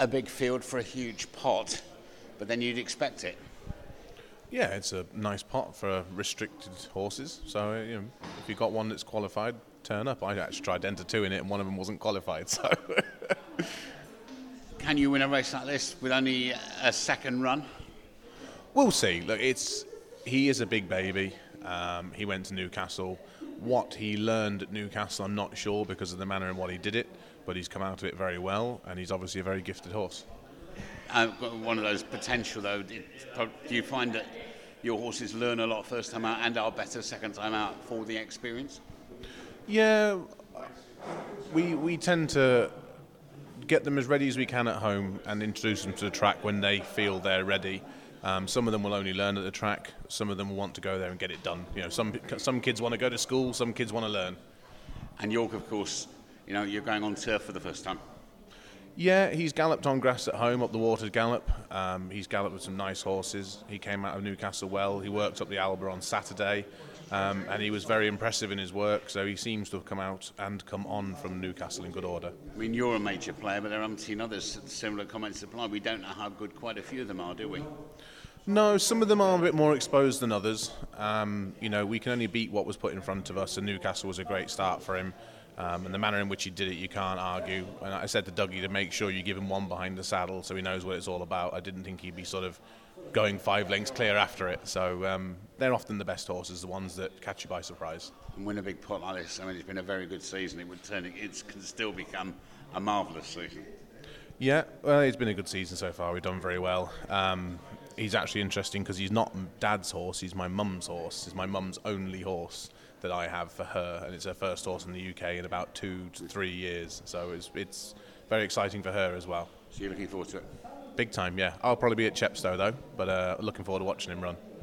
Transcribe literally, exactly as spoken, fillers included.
a big field for a huge pot, but then you'd expect it. Yeah, it's a nice pot for restricted horses. So, uh, you know, if you got one that's qualified, turn up. I actually tried to enter two in it, and one of them wasn't qualified. So, can you win a race like this with only a second run? We'll see. Look, it's he is a big baby. Um, he went to Newcastle. What he learned at Newcastle, I'm not sure because of the manner in what he did it, but he's come out of it very well, and he's obviously a very gifted horse. Uh, one of those potential, though. Do you find that your horses learn a lot first time out and are better second time out for the experience? Yeah, we we tend to get them as ready as we can at home and introduce them to the track when they feel they're ready. Um, some of them will only learn at the track. Some of them will want to go there and get it done. You know, some some kids want to go to school. Some kids want to learn. And York, of course, you know, you're going on turf for the first time. Yeah, he's galloped on grass at home, up the Waters Gallop. Um, he's galloped with some nice horses. He came out of Newcastle well. He worked up the Alba on Saturday, um, and he was very impressive in his work. So he seems to have come out and come on from Newcastle in good order. I mean, you're a major player, but there are umpteen others. Similar comments apply. We don't know how good quite a few of them are, do we? No, some of them are a bit more exposed than others. Um, you know, we can only beat what was put in front of us, and Newcastle was a great start for him. Um, and the manner in which he did it, you can't argue. And I said to Dougie to make sure you give him one behind the saddle so he knows what it's all about. I didn't think he'd be sort of going five lengths clear after it. So um, they're often the best horses, the ones that catch you by surprise. And win a big pot like this, I mean, it's been a very good season. It would turn it, it can still become a marvellous season. Yeah, well, it's been a good season so far. We've done very well. Um, he's actually interesting because he's not Dad's horse, he's my mum's horse. He's my mum's only horse that I have for her, and it's her first horse in the U K in about two to three years. So it's it's very exciting for her as well. So you're looking forward to it? Big time, yeah. I'll probably be at Chepstow though, but uh, looking forward to watching him run.